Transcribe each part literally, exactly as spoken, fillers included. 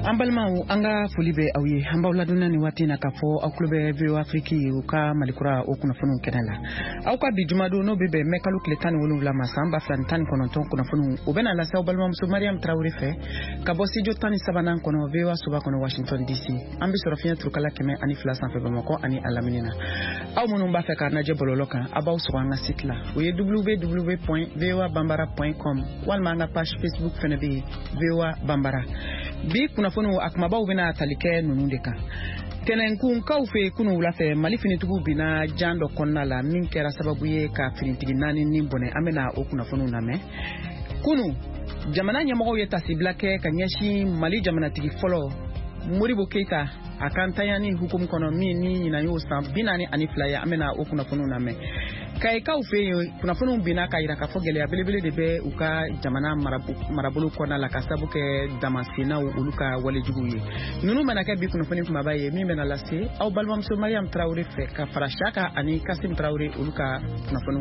Ambalmau anga fulibe awi ambawla dunani watina kafo aklube vio Afriki uka malikura okuna funu kenela auka bijumadu no bebe mekalu kletani wonu la masamba flantan kononton kuna funu ubena la sa balmam su Mariam Traoré fe kabosi jotani sabana kono vio suba kono Washington D C ambi sorafia trukala keme ani flasan fe bamako ani alaminina au munumba fe karna je bololoka abaw so anga sitla we w w w point v o a bambara point com wal manga page Facebook fenebi V O A Bambara bi kuna funu akmaba ubena talike nunundeka tenenku kaufe kunu ulafe malifini tugu bina jando konna la min kera sababu ye ka finitigi nani nimbone amena okuna funu name kunu jamana nyamago yeta siblake kanyeshi mali jamana tigi follow Moribo Keita akantayani hukum kono mi ni nyina yo sa binani ani flyer amena okuna funu name kai kaufe kuna funu bina ka ira ka fogele abelebele de be uka jamana marabu marabulu kona la kasabu ke damasina uluka wale juguye nunu manaka bi kuna funu kuma baye mi mena lase au balwam so Mariam Traoré fe ka farashaka ani Kasim Traoré uluka kuna funu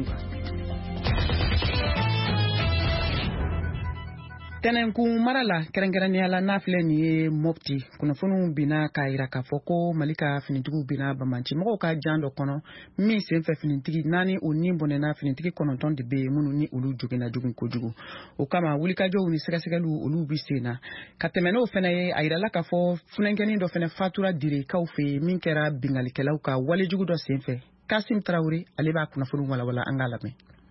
tenenku marala kerengerani ala nafle ni mopti kuna funu bina ka ira ka foko malika finitugu bina bamanchi moko ka jando kono mi se fe finitigi nani onimbo na finitigi kono ton de be munu ni ulu jogena jogun ko jugu o kama wulika jo uni sega sega lu ulu bisena katemeno fena ye aira la ka fo funengeni do fena fatura dire ka ufe min kera bingali kelauka wale jugu do senfe Kasim Traoré aleba kuna funu wala wala angalame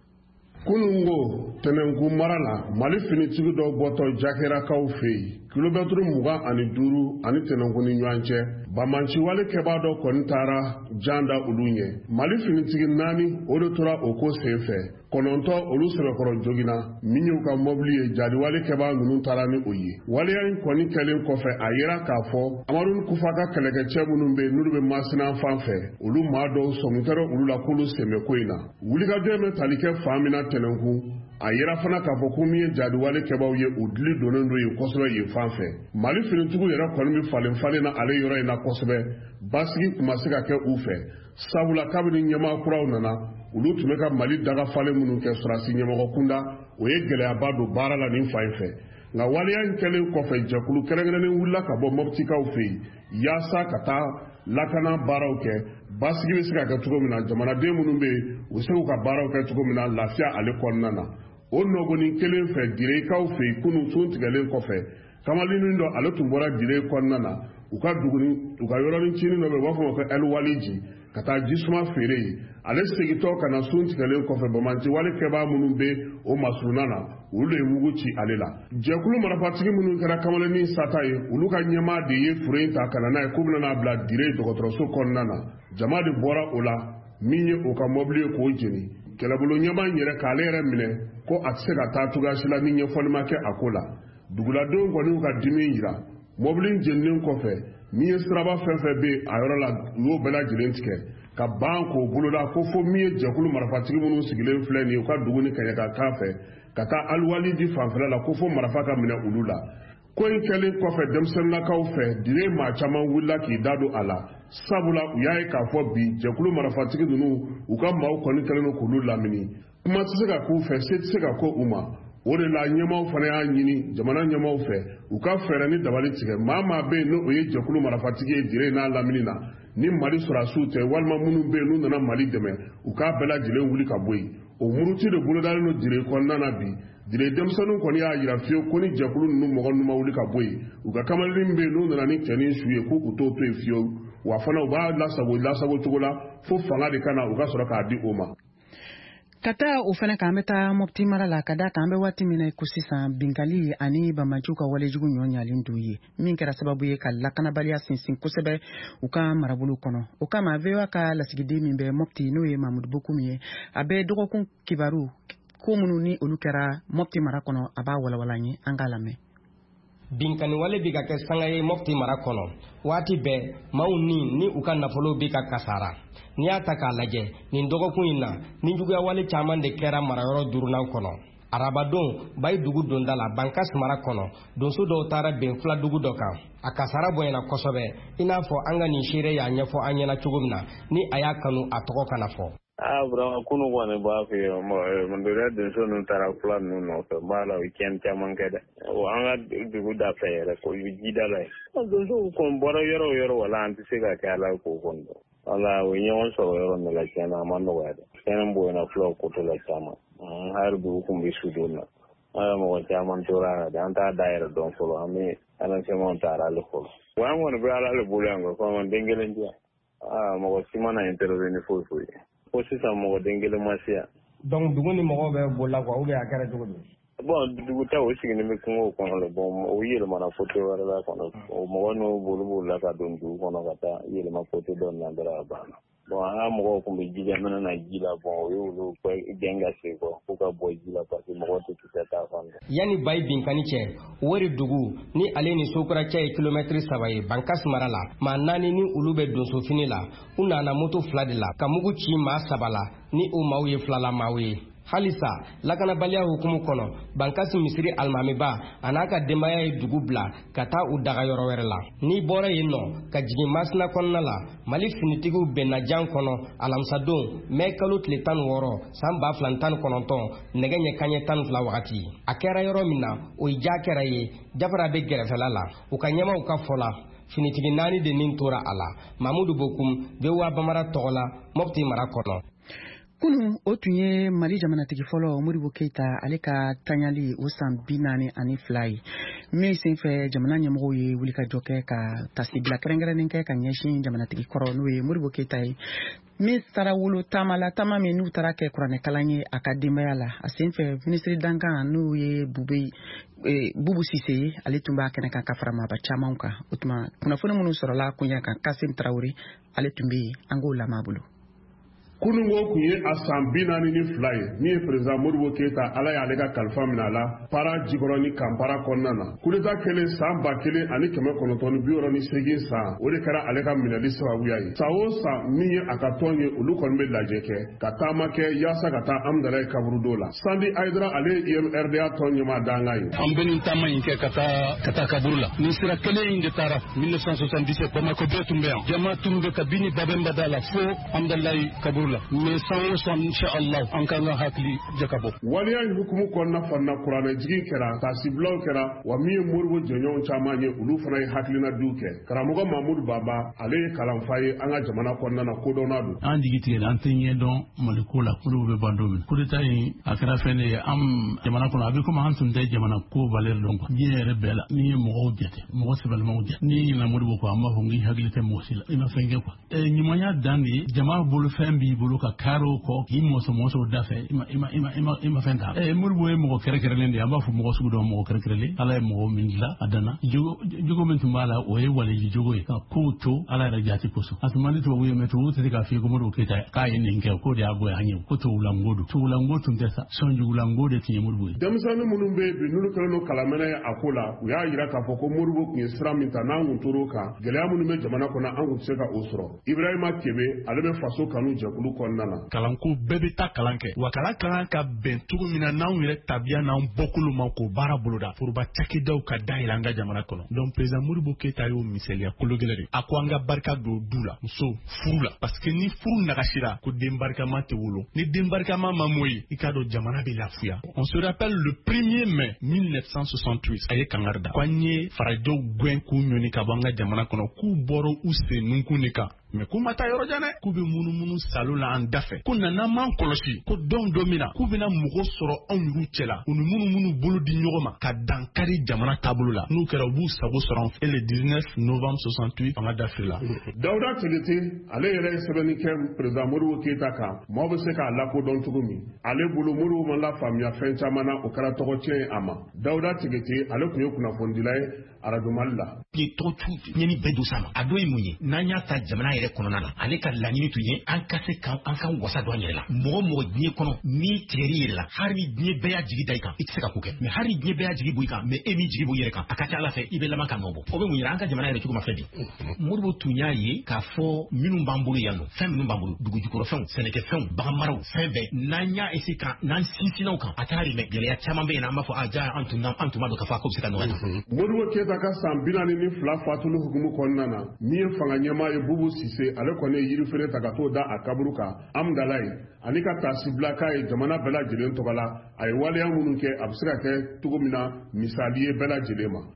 kunungo tenenku marala mali finitigu do boto jakera kaufe kilometru muga ani duru ani tenenku ni nyanche bamanchi wale keba do kontara janda ulunye mali finitigi nani odotora oko sefe kononto olu sebe koro jogina minyu ka mobli jadi wale keba nunu tarani oyi wale yan koni kelen kofe ayira kafo amarun kufaka keleke chebunumbe nurube masina fanfe olu mado somutero olu la kulu seme koina wuliga deme talike famina tenenku ayira fana kafo kumiye jadi wale keba uye udli donendo ye kosebe ye fanfe mali finitugu yera koni mi falen falen na ale yoro ina kosebe basigi kumasika ke ufe sabula kabini nyama kuraw nana ulu tumeka mali daga fale munu ke surasi nyama kunda oye gele abado bara la nin faife nga waliya nkele kofe jakulu kerengene wula ka bo mopti ka ufe yasa kata lakana baraw ke basigi bisika ka tugo mina jamana de munu be useu ka baraw ke tugo mina lafia ale konnana onnogo ni kele fe dire ka ufe kunu tuntigale kofe kamalinu ndo ale tumbora dire konnana uka duguni uka yoroni chini no be wafo ko el waliji kata jisuma fere ale segito kana sunti kale ko fe bamanti wale keba munumbe o masunana ule muguchi alela jekulu marapatigi munu kara kamale ni sataye uluka nyama de ye furenta kana na kubna na bla dire to kotroso konnana jamade bora ola minye o ka mobile ko jeni kelabulo nyama nyere kalere mine ko atsega tatuga shila minye folmake akola dugula don ko ni ka dimira mobilin jennin kofe miye straba fenfe be ayorola yo bela jirentike ka banko bulola ko fo miye jakulu marafatigi munu sigilen fleni ka duguni kanyaka kafe kata alwali di fanfela la ko fo marafaka mina ulula ko en kele kofe demsenna kaufe dire ma chama willa ki dado ala sabula uyaye ka fo bi jakulu marafatigi nunu uka maw ko ni kele no kulula mini kuma tsega ku fe setsega ko uma ode la nyamaw fana ya nyini jamana nyamaw fe uka fere ni dabali tige mama be no oye jakulu marafatigi dire na laminina ni mali surasu te walma munu be no na mali deme uka bela jile wuli ka boyi o muruti de bulu dal no dire ko nana bi dire demsanu ko ni ya yira fiyo ko ni jakulu nu mo gonu ma wuli ka boyi uka kamalin be no na ni teni suye ko uto to fiyo wa fana ba la sabo la sabo tugola fo fanga de kana uka sura ka di oma kata ufana kameta mopti marala kada kambe wati mina kusisa bingali ani bamajuka wale jugu nyonya linduye min kera sababu ye kala kana balia sinsin kusebe uka marabulu kono uka mavewa ka lasigide mimbe mopti noye Mamadou Bokoumie abe dogokun kibaru ko mununi olukera mopti marakono aba wala walanye angalame binkani wale bika ke sangaye mopti marakono wati be mauni ni uka nafolo bika kasara ni ataka laje ni ndogokun ina ni juguya wale chaman de kera marayoro durunan kono arabadon bay dugu dondala bankas marakono donso do tara ben fla dugu dokan akasara boyena kosobe ina fo anga ni shire ya nyefo anyena chugumna ni aya kanu atoko kana fo Ah, bro, kunu kɔni b'a fɛ yen mɔdɔlɛ donso ninnu taara fula ninnu nɔfɛ n b'a la u kɛn caman kɛ dɛ an ka dugu da fɛ yɛrɛ ko i bɛ jida la yen donsow kɔni bɔra yɔrɔ o yɔrɔ wala an tɛ se ka kɛ ala k'o kɔni dɔn wala o ye ɲɔgɔn sɔrɔ yɔrɔ min la tiɲɛ na a ma nɔgɔya dɛ tiɲɛ bonyana fulaw koto la caman hali dugu kun bɛ su don na an ye mɔgɔ caman tora la dɛ an t'a da yɛrɛ dɔn fɔlɔ an bɛ alansɛmɔw ta ale fɔlɔ wa an kɔni bɛ ala le bolo yan ko fɔ den kelen di yan aa mɔgɔ si mana intervenir foyi foyi ko sisan mɔgɔ den kelen ma se yan. donc dugu ni mɔgɔw bɛ bolila quoi ou bien a kɛra cogo di. bon dugu ta o sigilen bɛ kungo kɔnɔ le bon o yɛlɛmana côté wɛrɛ la kɔnɔ o mɔgɔ n'o bolo bolila ka don dugu kɔnɔ ka taa yɛlɛma côté dɔ in na dɔrɔn a banna bon an ka mɔgɔw tun bɛ jija mɛna na ji la bon o y'olu gɛn ka se kɔ k'u ka bɔ ji la parce que mɔgɔ tɛ kisɛ t'a fan fɛ. yanni bayi binkani cɛ wari dugu ni ale ni sokura cɛ ye kilomɛtiri saba ye bankasi mara la maa naani ni olu bɛ donso fini la u nana moto fila de la ka mugu ci maa saba la ni o maaw ye filala maaw ye. halisa lakanabaliya hukumu kɔnɔ bankasi misiri alimamiba a n'a ka denbaya ye dugu bila ka taa u daga yɔrɔ wɛrɛ la n'i bɔra yen nɔ ka jigin masina kɔnɔna la mali finitigiw bɛnna jan kɔnɔ alamisadon mɛ kalo tile tan ni wɔɔrɔ san ba fila tan ni kɔnɔntɔn nɛgɛ ɲɛ kanɲɛ tan ni fila wagati a kɛra yɔrɔ min na o ja kɛra ye jafara bɛ gɛrɛfɛla la u ka ɲɛmaw ka fɔ la finitigi naani de nin tora a la mamudu bokum V O A bamara tɔgɔ la mɔpti mara kɔnɔ. Kunu o tun ye Mali jamanatigi fɔlɔ Modibo Keita ale ka taɲali o san bi naani ani fila ye min senfɛ jamana ɲɛmɔgɔw ye wulikajɔ kɛ ka tasibila kɛrɛnkɛrɛnnen kɛ ka ɲɛsin jamanatigi kɔrɔ n'o ye Modibo Keita ye min taara wolo taama la taama min n'u taara kɛ kuranɛkalan ye a ka denbaya la a senfɛ minisiri dankan n'o ye Bube Bubu Sise ye ale tun b'a kɛnɛ kan ka fara maaba camanw kan o tuma kunnafoni minnu sɔrɔla kunya kan Kasim Traoré ale tun bɛ yen an k'o lamɛn a bolo. Kunungo kun ye a san bi naani ni fila ye min ye président Modibo Keita ala y'ale ka kalifa minɛ a la para jikɔrɔ ni kanpara kɔnɔna na kudeta kelen san ba kelen ani kɛmɛ kɔnɔntɔn ni bi wɔɔrɔ ni seegin san o de kɛra ale ka minɛli sababuya ye san o san min ye a ka tɔn ye olu kɔni bɛ lajɛ kɛ ka taama kɛ yaasa ka taa Amdalaye kaburudo la Sandi Ayidara ale ye I M R D A tɔn ɲɛmaa danga ye an bɛ nin taama in kɛ ka taa ka taa kaburu la nin sira kelen in de taara mille neuf cent soixante-dix-sept Bamako bɛɛ tun bɛ yan jama tun bɛ kabini Babɛnbada la fo Amdalaye kaburu la mais san o san inshallah an kan ka hakili jakabɔ waliya in hukumu kɔnɔna fana kuranɛ jigin kɛra taasibilaw kɛra wa min ye Modibo jɛɲɔgɔn caman ye olu fana ye hakilina diw kɛ karamɔgɔ Mamudu Baba ale ye kalanfa ye an ka jamana kɔnɔna na kodɔnna don an jigi tigɛ an tɛ ɲɛ dɔn Maliko la Modibo bɛ ban don min coup d'état in a kɛra fɛn de ye an jamana kɔnɔ a bɛ komi an tun tɛ jamana ko valeur dɔn quoi diɲɛ yɛrɛ bɛɛ la n'i ye mɔgɔw jate mɔgɔ sɛbɛlimaw jate n'i ɲinɛ Modibo kɔ an b'a fɔ k'i hakili tɛ mɔgɔ si la i ma fɛn kɛ quoi ɲumanya dan de ye jama bolo fɛn b'i bolo ka karo kɔ k'i mɔsɔ mɔsɔ da fɛ ima ima ima ima ima fɛn ta eh Modibo ye mɔgɔ kɛrɛkɛrɛnlen de an b'a fɔ mɔgɔ sugu dɔ mɔgɔ kɛrɛkɛrɛnlen ala ye mɔgɔ min dilan a danna jogo jogo min tun b'a la o ye waliji jogo ye ka kow to ala yɛrɛ jati kosɔn a tun man di tubabu ye mɛ tubabu tɛ se k'a f'i ye ko Modibo Keita k'a ye nin kɛ ko de y'a goya an ye ko tubabulanko don tubabulanko tun tɛ sa sɔnjugulanko de tun ye Modibo ye denmisɛnnin minnu bɛ yen bi n'olu kɛlen don kalamɛnɛ ye a ko la u y'a jira k'a fɔ ko Modibo tun ye sira min ta n'an kun tor'o kan gɛlɛya minnu bɛ jamana kɔnɔ an kun tɛ se ka o sɔrɔ Ibrahima Kebe ale bɛ faso kanu jɛkulu kɔnɔna na kalanko bɛɛ bɛ taa kalan kɛ wa kalan kalan ka bɛn cogo min na n'anw yɛrɛ tabiya n'an bɔkolo ma k'o baara boloda foroba cakɛdaw ka dayɛlɛ an ka jamana kɔnɔ donc président Modibo Keita y'o misaliya kologɛlɛ de a ko an ka barika don du la muso furu la parce que ni furu nagasira ko den barikama tɛ wolo ni den barikama ma mɔ ye i k'a dɔn jamana bɛ lafiya on se rappelle le premier mai mille neuf cent soixante-huit a ye kangari da k'an ye farajɛw gɛn k'u ɲɔni ka bɔ an ka jamana kɔnɔ k'u bɔra u sen nunkun de kan mais k'u ma taa yɔrɔ jan dɛ k'u bɛ munumunu salo la an da fɛ ko nana m'an kɔlɔsi ko don dɔ min na k'u bɛna mɔgɔ sɔrɔ anw y'u cɛ la u ni minnu minnu bolo di ɲɔgɔn ma ka dankari jamana taabolo la n'u kɛra u b'u sago sɔrɔ an fɛ et le dix-neuf novembre soixante-huit fanga dafiri la Dawuda Tigiti ale yɛrɛ ye sɛbɛnni kɛ président Modibo Keita kan maaw bɛ se k'a lakodɔn cogo min ale bolo Modibo ma lafaamuya fɛn caman na o kɛra tɔgɔ tiɲɛ ye a ma Dawuda Tigiti ale tun ye kunnafonidila ye arajo Mali la bi tɔgɔtu ɲɛni bɛɛ don sa ma a dɔ ye mun ye n'an y'a ta jamana yɛrɛ kɔnɔna na ale ka laɲini tun ye an ka se kan an ka wasa don an yɛrɛ la mɔgɔ mɔgɔ diɲɛ kɔnɔ min tigɛr'i yɛrɛ la hali ni diɲɛ bɛɛ y'a jigi da i kan i tɛ se ka ko kɛ mais hali ni diɲɛ bɛɛ y'a jigi bɔ i kan mais e min jigi bɔ i yɛrɛ kan a ka ca ala fɛ i bɛ laban ka nɔ bɔ o bɛ mun yira an ka jamana yɛrɛ cogo ma fɛ bi Modibo tun y'a ye k'a fɔ minnu b'an bolo yan nɔ fɛn minnu b'an bolo dugu jukɔrɔfɛnw sɛnɛkɛfɛnw baganmaraw fɛn bɛɛ n'an y'a ese kan n'an sinsinnaw kan a t'a ri mɛ gɛlɛya caman bɛ yen an b'a fɔ a ja an tun an tun b'a dɔn k'a fɔ a ko bɛ se ka nɔgɔya Modibo Keita ka san bi naani ni fila fatulu hukumu kɔnɔna na min ye fanga ɲɛmaa ye Bubu Sise Sise ale kɔni ye yiri feere ta ka t'o da a kaburu kan Amdala ye ani ka taasibila k'a ye jamana bɛɛ lajɛlen tɔgɔ la a ye waleya minnu kɛ a bɛ se ka kɛ cogo min na misali ye bɛɛ lajɛlen ma.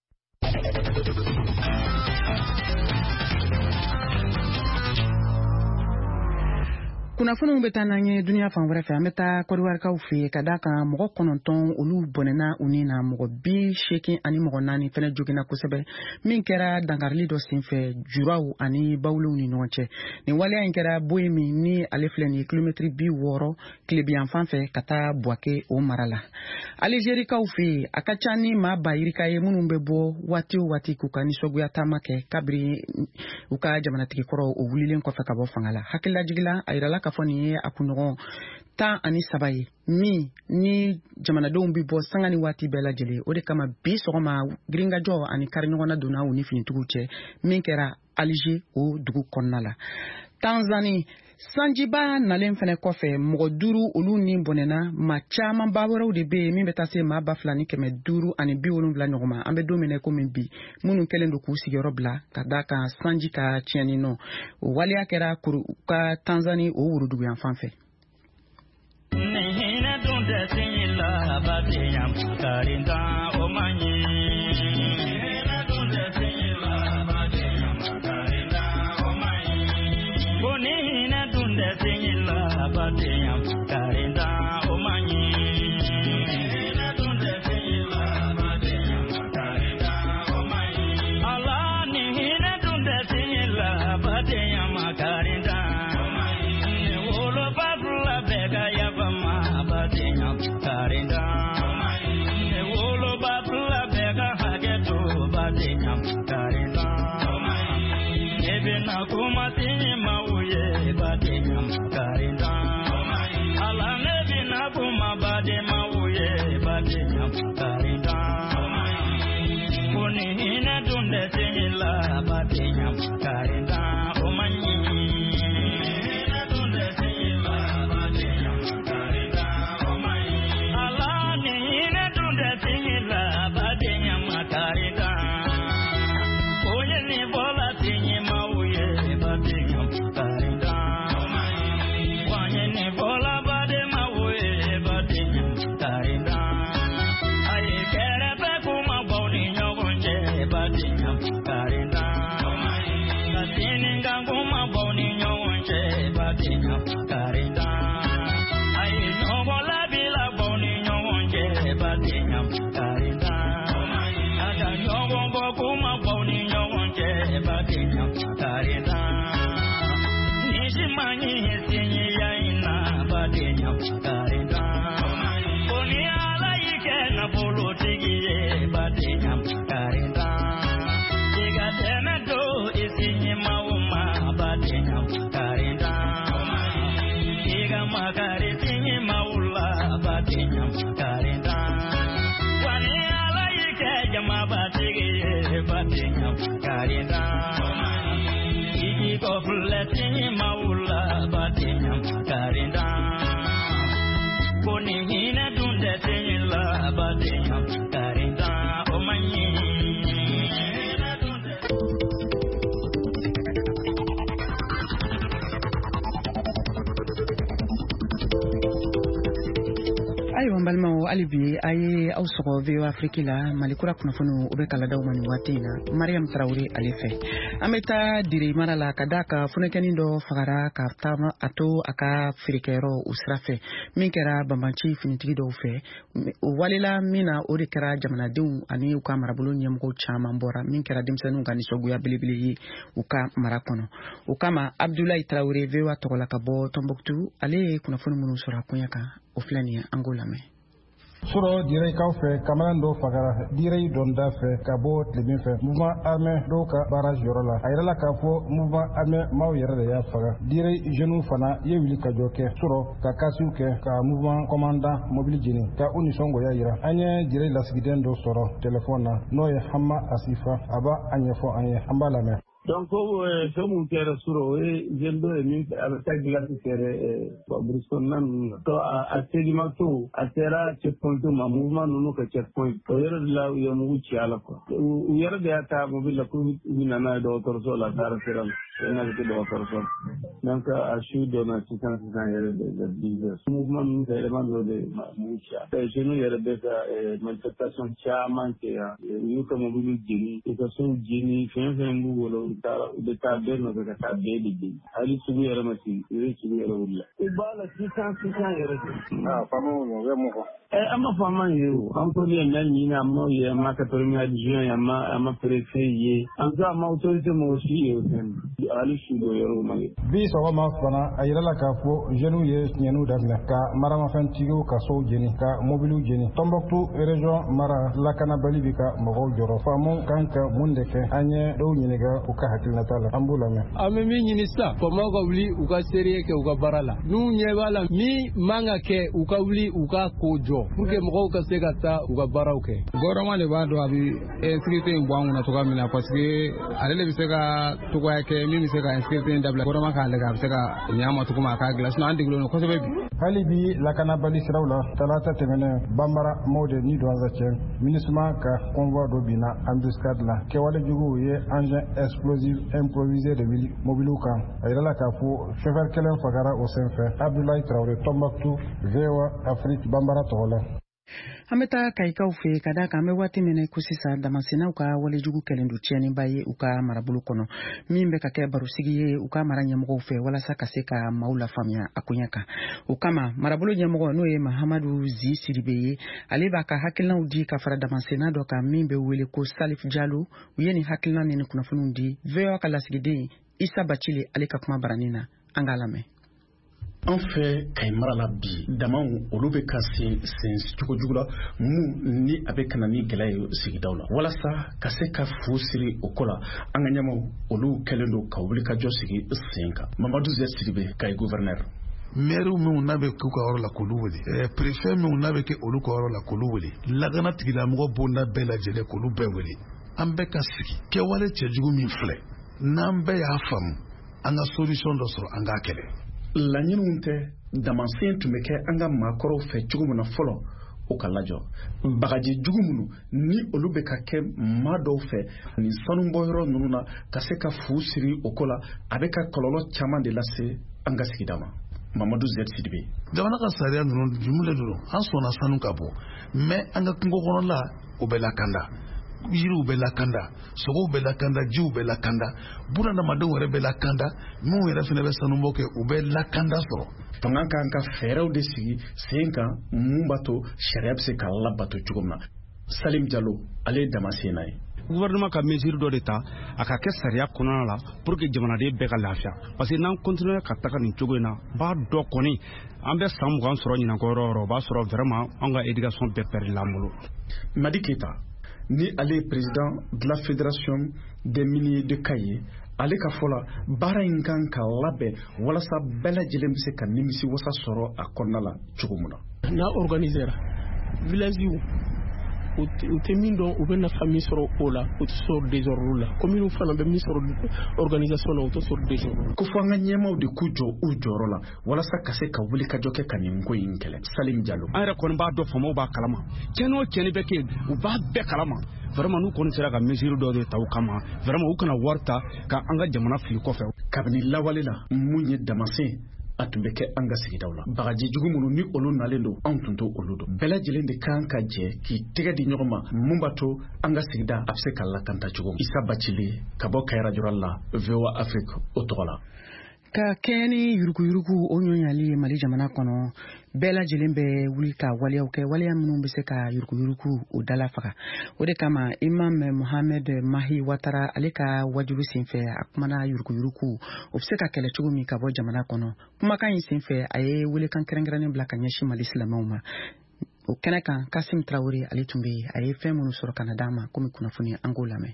Kunnafoniw bɛ taa n'an ye duniya fan wɛrɛ fɛ an bɛ taa kɔdiwarikaw fɛ yen ka d'a kan mɔgɔ kɔnɔntɔn olu bɔnɛna u ni na mɔgɔ bi seegin ani mɔgɔ naani fɛnɛ joginna kosɛbɛ min kɛra dankarili dɔ senfɛ juraw ani bawulenw ni ɲɔgɔn cɛ nin waleya in kɛra boye min ni ale filɛ nin ye kilomɛtiri bi wɔɔrɔ tilebiyan fan fɛ ka taa Buwake o mara la Alizerikaw fɛ yen a ka ca ni maa ba yirika ye minnu bɛ bɔ waati o waati k'u ka nisɔngoya taama kɛ kabiri u ka jamanatigi kɔrɔ o wulilen kɔfɛ ka bɔ fanga la hakililajigila a yirala ka fɔ nin ye a kunɲɔgɔn tan ani saba ye min ni jamanadenw bɛ bɔ sanga ni waati bɛɛ lajɛlen o de kama bi sɔgɔma girinkajɔ ani kariɲɔgɔnna donna u ni finitigiw cɛ min kɛra Alize o dugu kɔnɔna la Tanzanie sanjiba nalen fɛnɛ kɔfɛ mɔgɔ duuru olu ni bɔnɛna maa caman ba wɛrɛw de bɛ yen min bɛ taa se maa ba fila ni kɛmɛ duuru ani bi wolonwula ɲɔgɔn ma an bɛ don min na komi bi minnu kɛlen don k'u sigiyɔrɔ bila ka d'a kan sanji ka tiɲɛni nɔ o waleya kɛra ka Tanzanie o woroduguyan fan fɛ. Balimaw alibi aye aw sɔgɔ V O Afrique la malikura kunnafoni o bɛ kala daw ma ni waati in na Mariam Traoré ale fɛ an bɛ taa dire mara la ka d'a ka funakɛnin dɔ fagara ka taama a to a ka feerekɛyɔrɔ o sira fɛ min kɛra banbanci finitigi dɔw fɛ o walela min na o de kɛra jamanadenw ani u ka marabolo ɲɛmɔgɔw caman bɔra min kɛra denmisɛnninw ka nisɔngoya belebele ye u ka mara kɔnɔ o kama Abdoulaye Traoré V O A tɔgɔ la ka bɔ Tombouctou ale ye kunnafoni minnu sɔrɔ a koɲɛ kan o filɛ nin ye an k'o lamɛn. Suro direkaw fɛ kamalen dɔw fagara direi donda fɛ ka bɔ tilebin fɛ mouvement armé dɔw ka barrage yɔrɔ la a yɛrɛla k'a fɔ mouvement armé maaw yɛrɛ de y'a faga direi jeunes fana ye wuli ka jɔ kɛ suro ka kasiw kɛ ka mouvement commandant mobile jeni ka u nisɔngoya yira an ye direi lasigiden dɔ sɔrɔ téléphone na n'o ye Hama Asifa a b'a a ɲɛfɔ an ye an b'a lamɛn. Donc fɛn mun kɛra suro o ye jeune dɔ ye min a bɛ taa gilasi kɛrɛ brousse kɔnɔna ninnu na to a sedima to a sera checkpoint ma mouvement ninnu ka checkpoint o yɔrɔ de la u ye mugu ci a la quoi u yɛrɛ de y'a ta mobile la pour u bɛ na n'a ye dɔgɔtɔrɔso la Dar es Salaam ina da da farko nan ka a shi da na cikin cikin yare da business movement da eleman da musha da shi ne yare da manifestation chairman ke ya yi ka mobilu jini ita sun jini fen fen bu wala ta da ta da na da ta da da hali su yare mace yare su yare wulla ibala cikin cikin yare ah fama mo ga mo ko eh amma fama yo an ko ne nan ni na mo ya ma ka premier adjoint ya ma ama préfet ye an ga ma autorité mo shi yo sen ali su do yaro ma bi so ma fana ayira la ka fo jenu ye nyenu dabna ka marama fan tigo ka so jeni ka mobilu jeni Tombouctou région mara la kana bali bi ka mo joro fa mon kanka munde ke anye do nyine ga u ka hakilna tala ambula me ame mi nyini sa ko ma ko wuli u ka serie ke u ka barala nu nye bala mi manga ke u ka wuli u ka kojo pour que mo ka se ka ta u ka barau ke goroma le ba do abi inscription en bwangu na to ka mina parce que ale le bi se ka to ko ke mi mi se ka inscription dabla goroma ka le ka se ka nyama to kuma ka glass no andi glo no ko se be hali bi la kana bali sirawla talata temene bambara mode ni do zachen ministre ka convoi do bina embuscade la ke wala jugo ye engin explosif improvisé de mobilu kan ayra la ka fo chauffeur kelen fagara au senfe Abdoulaye Traoré Tombouctou V O A Afrique bambara tola Ameta kaikaw fe kada ka me wati mene kusisa damasina uka wale jugu kelendu tieni baye uka marabulu kono mimbe ka ke barusigi ye uka maranya mgo fe wala saka seka maula famia akunyaka ukama marabulu nyamogo no ye Mahamadou Zi Sidibeye aleba ka hakilna udi ka fara damasina do ka mimbe wele ko Salif Diallo uyeni hakilna ne kuna funundi veo ka lasigide Issa Bachili aleka kuma baranina angalame en fait kay marala bi damaw olu be ka sen sen jugo jugula mu ni abe kana ni gelay sigidawla wala sa ka se ka fusiri okola anga nyama olu kelendo ka wuli ka josigi senka Mamadou Zi Sidibé kay gouverneur maire mu nabe ku ka oro la kuluweli eh préfet mu nabe ke olu ka oro la kuluweli lagana tigila mo bonda bela jele kulu beweli ambe ka sigi ke wale chejugu mi fle nambe ya fam anga solution do so anga kele la nyinunte damansen tumeke anga makoro fe jugumuna folo o kalajo bagaji jugumunu ni olube ka ke mado fe ni sanu boyro nununa kaseka fusiri okola abeka kololo chama de lase anga sigidama Mamadou Zi Sidibé jamana ka sariya nunu jumule duro an sona sanu kabo mais anga kungo kono la obela kanda yiru bela kanda sogo bela kanda jiu bela kanda buna na madon were bela kanda mu were fene be sanu moke ubela kanda so tonga kanka feraw de sigi senka mumbato sharia se kala bato jugumna Salim Diallo ale damasena gouvernement ka mesure do d'etat aka ke sariya kɔnɔna la pour que jamana de bɛɛ ka lafiya parce que n'an continue ka taga nin cogo in na b'a dɔ kɔni an bɛ san mugan sɔrɔ ɲinako yɔrɔ yɔrɔ o b'a sɔrɔ vraiment an ka éducation bɛɛ pɛrɛn l'an bolo Madi Keita ni ale président de la fédération des miniers de Kaye ale ka fola bara in kan ka labɛn walasa bɛɛ lajɛlen bɛ se ka nimisi wasa sɔrɔ a kɔnɔna la cogo min na n'a organisera village u tɛ min dɔn u bɛ nafa min sɔrɔ o la u tɛ sɔrɔ désordre la commune fana bɛ min sɔrɔ organisation la u tɛ sɔrɔ désordre ko fo an ka ɲɛmaaw de k'u jɔ u jɔyɔrɔ la walasa ka se ka wuli ka jɔ kɛ ka nin ko in kɛlɛ Salim Diallo an yɛrɛ kɔni b'a dɔn faamaw b'a kalama cɛni o cɛni bɛ kɛ u b'a bɛɛ kalama vraiment n'u kɔni sera ka mesure dɔ de ta u kama vraiment u kana wari ta ka an ka jamana fili kɔfɛ kabini lawale la mun ye damasen a tun bɛ kɛ an ka sigidaw la bagaji jugu minnu ni olu nalen don anw tun t'o olu don bɛɛ lajɛlen de kan ka jɛ k'i tɛgɛ di ɲɔgɔn ma mun b'a to an ka sigida a bɛ se ka lakanta cogo min Issa Bachili ka bɔ Kayra Joral la V O A Afrique o tɔgɔ la ka kɛni yuruku yuruku o ɲɔɲali Mali jamana kɔnɔ bɛɛ lajɛlen bɛ wuli ka waliyaw kɛ waliya minnu bɛ se ka yuruku yuruku o dala faga o de kama Imam Mohamed Mahi Watara ale ka wajibu senfɛ a kumana yuruku yuruku o bɛ se ka kɛlɛ cogo min ka bɔ jamana kɔnɔ kumakan in senfɛ a ye welekan kɛrɛnkɛrɛnnen bila ka ɲɛsin Mali silamɛw ma o kɛnɛ kan Kasim Traoré ale tun bɛ a ye fɛn minnu sɔrɔ ka na d'a ma komi kunnafoni an k'o lamɛn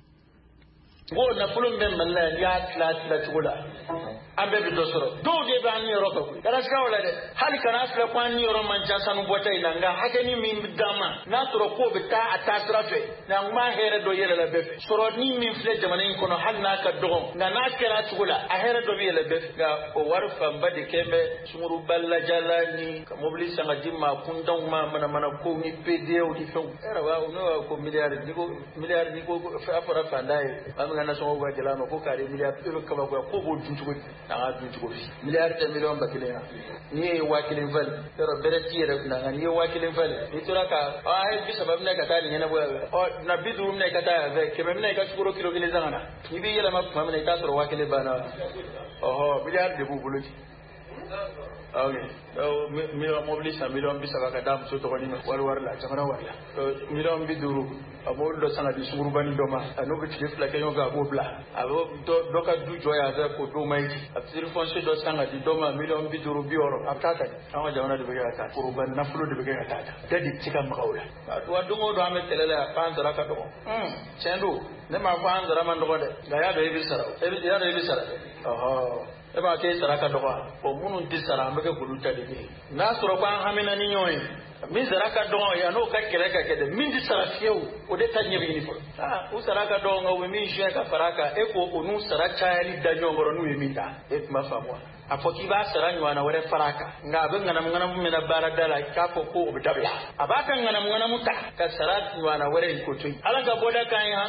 wo nafolo bɛ Mali la yan y'a tila tila cogo la an bɛɛ bɛ dɔ sɔrɔ dɔw de b'an ni yɔrɔ kan kana siga o la dɛ hali kana filɛ ko an ni yɔrɔ man ca sanu bɔta in na nka hakɛni min bɛ d'an ma n'a sɔrɔ k'o bɛ taa a taa sira fɛ nka n b'a hɛrɛ dɔ yɛlɛ la bɛɛ fɛ sɔrɔdani min filɛ jamana in kɔnɔ hali n'a ka dɔgɔ nka n'a kɛra cogo la a hɛrɛ dɔ bɛ yɛlɛ bɛɛ fɛ nka o wari fanba de kɛ bɛ sunguruba lajala ni ka mobili san ka di maa kuntanw ma manamana kow ni P D O ni fɛnw yɛrɛ wa n'o y'a ko miliyari ni ko miliyari ni ko a fɔra fantan ye an bɛ ngana so ga jala no ko kare miliyar to ka ba ko bo juntugo na ga juntugo miliyar ta miliyon bakile ya ni wakilin val tero bereti yere na ni wakilin val ni turaka ay bi sabab na ka tali na bo na bidu ne ka ta ve ke me ne ka shukuro kilo kile zangana ni bi yela ma ma ne ta so wakile bana oh miliyar de bu buluti okay so million mobilisa million bisa ka dam so to ni war war la jamana wala so million biduru abo do sana di suru bani do ma no bi tif la kenyo ga bo bla abo do do ka du joya za ko do mai afsir fonse do sana di do ma million biduru bi oro afta ta ama jamana de be ga ta suru ban naflu de be ga ta dadi tika makawla wa do ngo do ame telela pan dara ka do hmm chendu ne ma pan dara man do de ga ya do e bi sara e bi ya do e bi sara oh eba ke saraka doba o munun ti sara mbeke kuluta de na soro ban hamina ni nyoy min saraka do ya no ka kele ka kede min ti sara fieu o de tanye bi ni fo ah u saraka do ngo mi je ka faraka e ko onu saraka ali da nyongoro nu mi da e ma famwa afoki ba sara nywana wore faraka nga be ngana ngana mu na baradala ka ko ko obdabya abaka ngana ngana muta ka sara nywana wore ko tu ala ga boda kan ha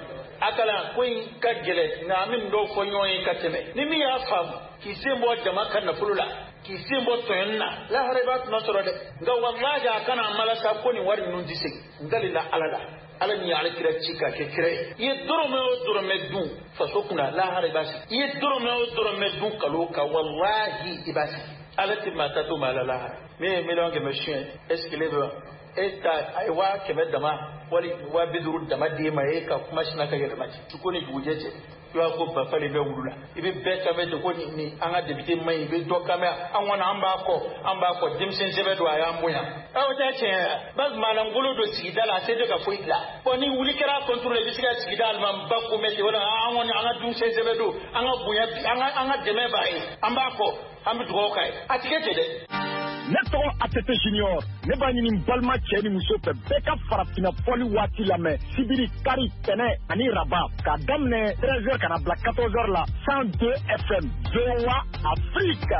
akala kuin kagele na min do ko nyoy kateme ni mi afam ki sembo jama kan na fulula ki sembo toyenna la haribat nasro de ga wallahi kana malaka ko ni wari nun dise dalila alala ala ni ala kira chika ke kire ye doro me o doro me du fa sokuna la haribasi ye doro me o doro me du kaloka wallahi ibasi ala timata to malala me me longe me chien est-ce qu'il est eta aiwa kebe dama wali wa biduru dama de mai ka kuma shi naka ga mace ko ne gujeje yo ko ba fale be wulula ibe be ka be ko ni ni anga de bite mai be do kama an wana an ba ko an ba ko dimsin sebe do aya mbuya aw ta ce bas malan gulu do sigidala sai daga fuida ko ni wuli kira control bi siga sigidal man ba ko mete wala an wani anga dum sai sebe do anga buya anga anga deme bai an ba ko an bi do kai a tikete de ne tɔgɔ atete junior ne b'a ɲini balima cɛ ni muso fɛ bɛɛ ka farafina fɔli waati lamɛn sibiri kari tɛnɛ ani raba k'a daminɛ treize heures ka na bila quatorze heures la cent deux F M V O A Afrique.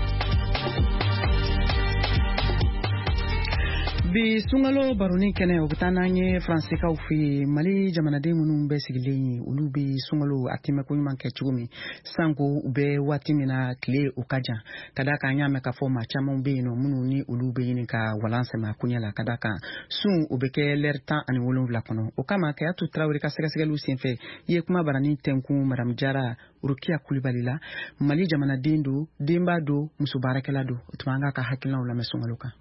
bi sungalo baroni kene o bitana nye Fransika ufi Mali jamanaden munun be sigilen ulu bi sungalo atime ko nyuman ke chugumi sango ube watimina kle ukaja kadaka nyame ka foma chama be no munu ni ulu be yin ka walanse ma kunyala kadaka sun ubeke lerta ani wolon la kono o kama ka atu trawri ka sega sega lucien fe ye kuma barani tenku madam jara Rukia Kulibalila Mali jamanaden do demba do musubarakela do utmanga ka hakilna ula mesungaloka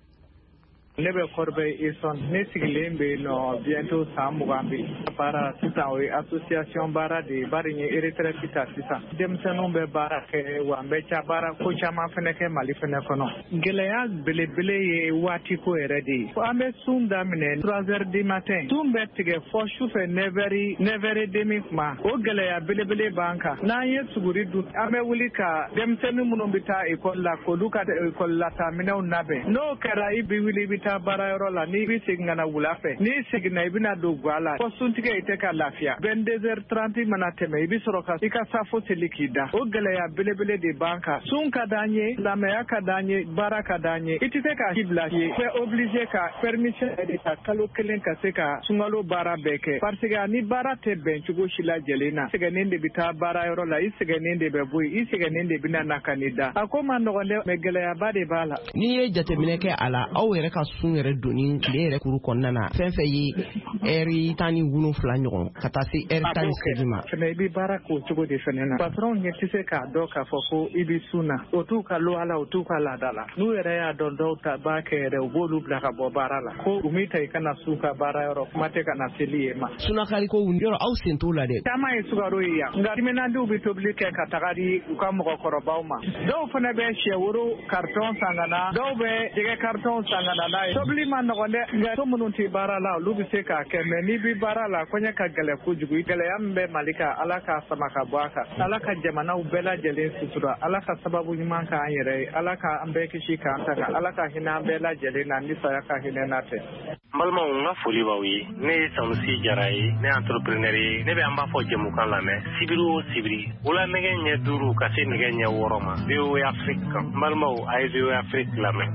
Nebe korbe ison ne sigilen be no bientôt sa mugambi para sita o association bara de barinye eretre kita sisa demsenu be bara ke wa mecha bara ko chama fene ke Mali fene kono geleya bele bele ye wati ko eredi ko ambe sunda mine trois heures du matin tumbe tige fo chufe neveri neveri demi ma o geleya bele bele banka na ye suguri du ambe wulika demsenu munombita ikolla ko duka ikolla ta mina unabe no kara ibi wili bita bara yoro la ni bi signa na wulafe ni signa ibina do gwala ko suntige ite ka lafia vingt-deux heures trente mana teme ibi soroka ika safo selikida o gele ya bele bele de banka sun ka danye la me ka danye bara ka danye itite ka kibla ye fe obligé ka permission de ta kalo kelen ka se ka sungalo bara beke parce que ni bara te ben chugo shila jelena siga nende bita bara yoro la isiga nende be boy isiga nende bina na kanida akoma ndonde me gele ya bade bala ni ye jatemine ke ala aw yere ka sun yɛrɛ doni tile yɛrɛ kuru kɔnɔna na fɛn fɛn ye ɛri tan ni wolonfila ɲɔgɔn ka taa se ɛri tan ni segin ma. fɛnɛ i bɛ baara k'o cogo de fɛnɛ na patron ɲɛ tɛ se k'a dɔn k'a fɔ ko i bɛ sun na o t'u ka lo ala o t'u ka laada la n'u yɛrɛ y'a dɔn dɔw ta b'a kɛ yɛrɛ u b'olu bila ka bɔ baara la ko u m'i ta i kana sun ka baara yɔrɔ kuma tɛ ka na seli ye ma. sunakari ko yɔrɔ aw sen t'o la dɛ. caman ye sukaro ye yan nka timinandiw bɛ tobili kɛ ka taga di u ka mɔgɔkɔrɔbaw ma dɔw fana bɛ sɛ woro carton san ka na dɔw bɛ jɛgɛ carton san ka na n'a ye tobili ma nɔgɔn dɛ nka to minnu tɛ baara la olu bɛ se k'a kɛ mɛ n'i bɛ baara la kɔɲɛ ka gɛlɛ kojugu gɛlɛya min bɛ Mali kan ala k'a sama ka bɔ a kan ala ka jamanaw bɛɛ lajɛlen sutura ala ka sababu ɲuman k'an yɛrɛ ye ala ka an bɛɛ kisi k'an tanga ala ka hinɛ an bɛɛ lajɛlen na ni saya ka hinɛ n'a tɛ. n balimaw n ka foli b'aw ye ne ye Sanusi Jara ye ne ye entrepreneur ye ne bɛ an b'a fɔ jɛmukan lamɛn sibiri o sibiri wula nɛgɛ ɲɛ duuru ka se nɛgɛ ɲɛ wɔɔrɔ ma V O A Afrique kan n balimaw a ye V O A Afrique lamɛn.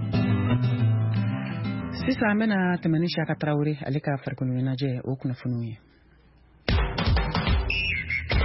Sisa an bɛna tɛmɛ ni Siyaka Tarawele ale ka farikolo ɲɛnajɛ o kunnafoniw ye.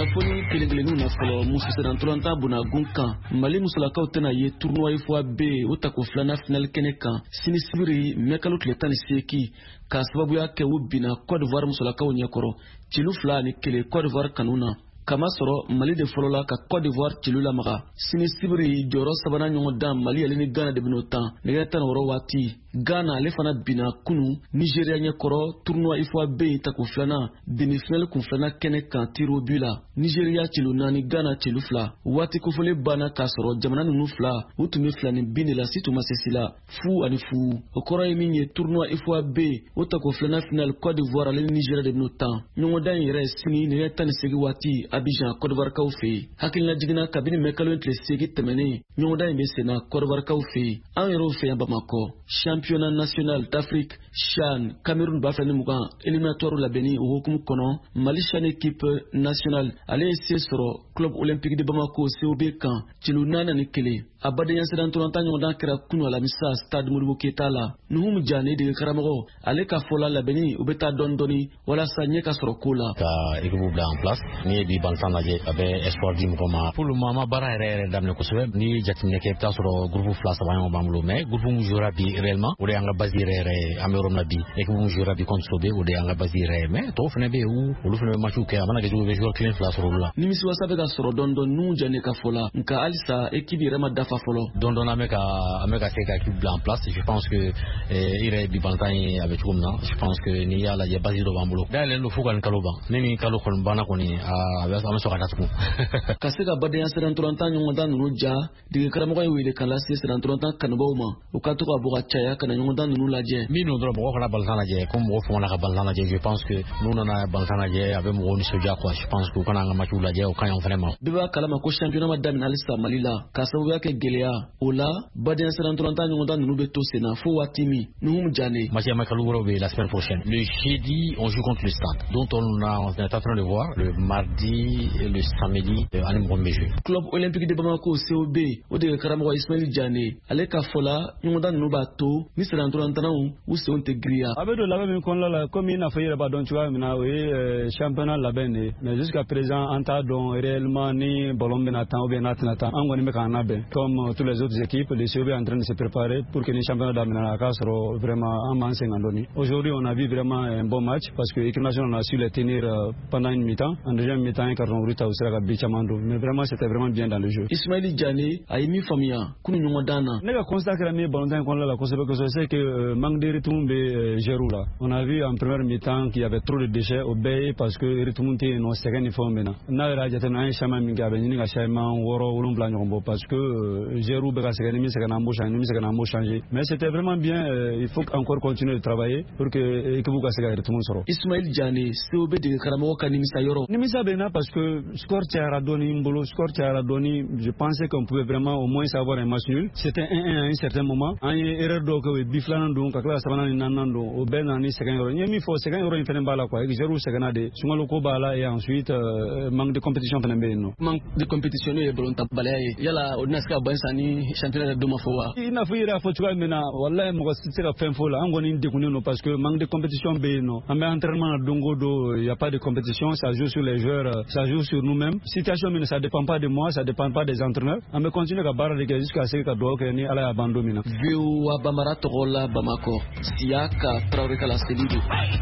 kunnafoni kelen-kelenninw na fɔlɔ musoserantolanta bonagun kan mali musolakaw tɛna ye tournoi fois B o tako filanan final kɛnɛ kan sini sibiri mɛ kalo tile tan ni seegin ka sababuya kɛ u binna Côte d'Ivoire musolakaw ɲɛkɔrɔ cilu fila ni kelen Côte d'Ivoire kanu na. Kama sɔrɔ Mali de fɔlɔ la ka Côte d'Ivoire cilu lamaga sini sibiri jɔyɔrɔ sabanan ɲɔgɔn dan Mali ale ni Ghana de bɛn'o tan nɛgɛ tan ni wɔɔrɔ waati. Ghana ale fana binna kunu Nigeria ɲɛkɔrɔ tournoi I F A B tako filanan demi-finale kun filanan kɛnɛ kan tir au but la. Nigeria cilu naani Ghana cilu fila. Waati kofɔlen banna k'a sɔrɔ jamana ninnu fila u tun bɛ fila ni bin de la si tun ma se si la fu ani fu. O kɔrɔ ye min ye tournoi I F A B o tako filanan finale Côte d'Ivoire ale ni Nigeria de bɛn'o tan. Ɲɔgɔn dan yɛrɛ sini nɛgɛ tan ni seegin waati Abidjan Côte d'Ivoire kaw fɛ yen. Hakilina jiginna kabini mɛ kalo tile seegin tɛmɛnen ɲɔgɔn dan in bɛ senna Côte d'Ivoire kaw fɛ yen. An yɛrɛw fɛ yan Bamakɔ championnat national d'Afrique CHAN Cameroun b'a fɛ ni mugan éliminatoire labɛnni o hukumu kɔnɔ Mali CHAN équipe nationale ale ye se sɔrɔ club olympique de Bamako C O B kan cilu naani ni kelen. A badenya sera ntolanta ɲɔgɔn dan kɛra kunu alamisa stade Modibo Keita la. Nuhum Jane de karamɔgɔ ale ka fɔla labɛnni u bɛ taa dɔɔni dɔɔni walasa ɲɛ ka sɔrɔ ko la. Ka équipe bila en place ni ye bi bantan lajɛ a bɛ espoir di mɔgɔ ma. Pour le moment baara yɛrɛ yɛrɛ daminɛ kosɛbɛ ni jateminɛ kɛ i bɛ taa sɔrɔ groupe fila saba ɲɔgɔn b'an bolo mais groupe mun jouera bi réellement o de y'an ka base yɛrɛ yɛrɛ ye an bɛ yɔrɔ min na bi équipe mun jouera bi contre Sobe o de y'an ka base yɛrɛ ye mais tɔw fana bɛ yen u olu fana bɛ matchw kɛ a mana kɛ cogo bɛ joueur kelen fila sɔrɔ olu la. Nimisiwasa bɛ ka sɔrɔ dɔɔni dɔɔni Nuhum Jane ka fɔ la nka halisa équipe yɛrɛ ma dafa fɔlɔ. Dɔɔni dɔɔni an bɛ ka an bɛ ka se ka équipe bila en place je pense que i yɛrɛ bi bantan ye a bɛ cogo min na je pense que n'i y'a lajɛ base dɔ b'an bolo dayɛlɛlen don fo ka nin kalo ban ni nin kalo kɔni banna kɔni a bɛ an bɛ sɔrɔ ka datugu. Ka se ka badenya sera ntolanta ɲɔgɔn dan ninnu ja dege karamɔgɔ ye wele ka lase sera ntolanta kanubaw ma u ka to ka bɔ ka caya ka na ɲɔgɔn dan ninnu lajɛ. Min don dɔrɔn mɔgɔw fana balontan lajɛ comme mɔgɔw fana ka balontan lajɛ je pense que n'u nana balontan lajɛ a bɛ mɔgɔw nisɔndiya quoi je pense que u kana an ka matchw lajɛ o ka ɲi an fana ma. Bɛɛ b'a kalama ko championnat ma daminɛ halisa Mali la ka sababuya kɛ gɛlɛya o la badenya sera ntolanta ɲɔgɔn dan ninnu bɛ to sen na fo waati min Nuhum Jane. Mathieu Makalou wɛrɛw bɛ la semaine prochaine. Le jeudi on joue contre le Stade dont on a on est en train de voir le mardi et le samedi ani mɔgɔ min bɛ jouer. Club olympique de Bamako C O B o de karamɔgɔ Ismail Jane ale ka fɔ la ɲɔgɔn dan ninnu b'a to ni sera ntolantanaw u senw tɛ giriya. A bɛ don labɛn min kɔnɔna la comme i n'a fɔ i yɛrɛ b'a dɔn cogoya min na o ye championnat labɛn de ye mais jusqu'à présent an t'a dɔn réellement ni ballon bɛna tan ou bien n'a tɛna tan an kɔni bɛ k'an labɛn comme tous les autres équipes le C O B est en train de se préparer pour que ni championnat daminɛ a k'a sɔrɔ vraiment an b'an sɛgɛn dɔɔni. Aujourd'hui on a vu vraiment un bon match parce que équipe nationale a su les tenir pendant une mi-temps en deuxième mi-temps un carton rouge ta u sera ka bi caman don mais vraiment c'était vraiment bien dans le jeu. Ismail Jane a ye min faamuya kunu ɲɔgɔn dan na. Ne ka constat kɛra min ye ballon tan in kɔnɔna la kosɛbɛ kosɛbɛ c'est que euh, manque de rythme bɛ gérer la. On a vu en première mi-temps qu'il y avait trop de déchets au bɛɛ parce que rythme tɛ yen nɔ sɛgɛn ni fɛnw bɛ na. N'a yɛrɛ y'a jateminɛ an ye changement min kɛ a bɛ ɲini ka changement wɔɔrɔ wolonwula ɲɔgɔn bɔ parce que euh, gérer bɛ ka sɛgɛn ni min sɛgɛnna an b'o changer ni min sɛgɛnna an b'o changer mais c'était vraiment bien euh, il faut encore continuer de travailler pour que équipe ka se ka rythme sɔrɔ. Ismail Jane C O B de karamɔgɔ ka nimisa yɔrɔ. Nimisa bɛ na parce que score cayara dɔɔni n bolo score cayara dɔɔni je pensais qu'on pouvait vraiment au moins avoir un match nul. C'était un un à un certain moment. An ye erreur dɔw kɛ o ye bi filanan don ka tila ka sabanan ni naaninan don o bɛɛ nana ni sɛgɛn yɔrɔ n ye min fɔ sɛgɛn yɔrɔ in fana b'a la quoi joueurs sɛgɛnna de sunkalo ko b'a la et ensuite euh, manque de compétition fana bɛ yen nɔ. Manque de compétition n'o ye balontanbaliya ye yala o tɛna se ka ban sa ni championnat yɛrɛ don ma fɔ wa. I n'a fɔ i yɛrɛ y'a fɔ cogoya min na walayi mɔgɔ si tɛ se ka fɛn fɔ o la an kɔni degunnen don parce que manque de compétition bɛ yen nɔ an bɛ entraînement na don o don il y a pas de compétition ça joue sur les joueurs ça joue sur nous-mêmes situation min ça dépend pas de moi ça dépend pas des entraîneurs an bɛ continuer ka baara de kɛ jusqu'à ce ka dugawu kɛ ni ala y'a ban don min na. V O A Bambara tɔgɔ la Bamakɔ Siyaka Traoré Kala Selidu.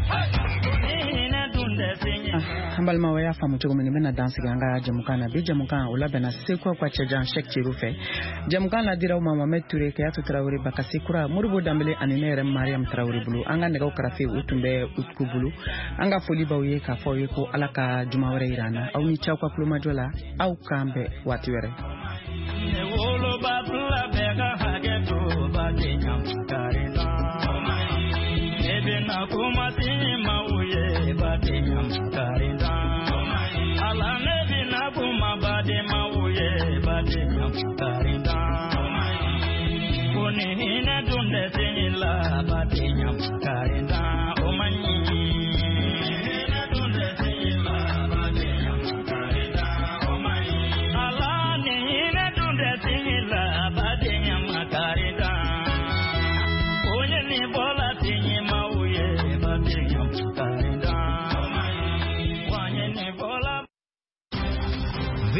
An balimaw y'a faamu cogo min na n bɛna dan sigi an ka jamukan na bi jamukan o labɛnna Sekuwa ka cɛjan Cheick Thierry fɛ jamukan na dira u ma Mohamed Touré Kayatu Traoré Bakasi Kura Modibo Dembele ani ne yɛrɛ Mariam Traoré bolo an ka nɛgɛw karafe u tun bɛ Utku bolo an ka foli b'aw ye k'a fɔ aw ye ko ala ka juma wɛrɛ yira an na aw ni cɛw ka kulomajɔ la aw k'an bɛn waati wɛrɛ. Ala nebi na kuma bade mawuye bade nyamkarinda Kuni hine dunde sinila bade nyamkarinda Omanyi hine dunde sinila bade nyamkarinda Omanyi Ala ni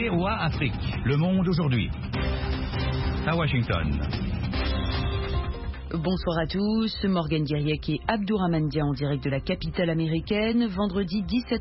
V O A Afrique. Le monde aujourd'hui. À Washington. Bonsoir à tous, Morgane Guerriec et Abdourahmane Dia en direct de la capitale américaine. Vendredi dix-sept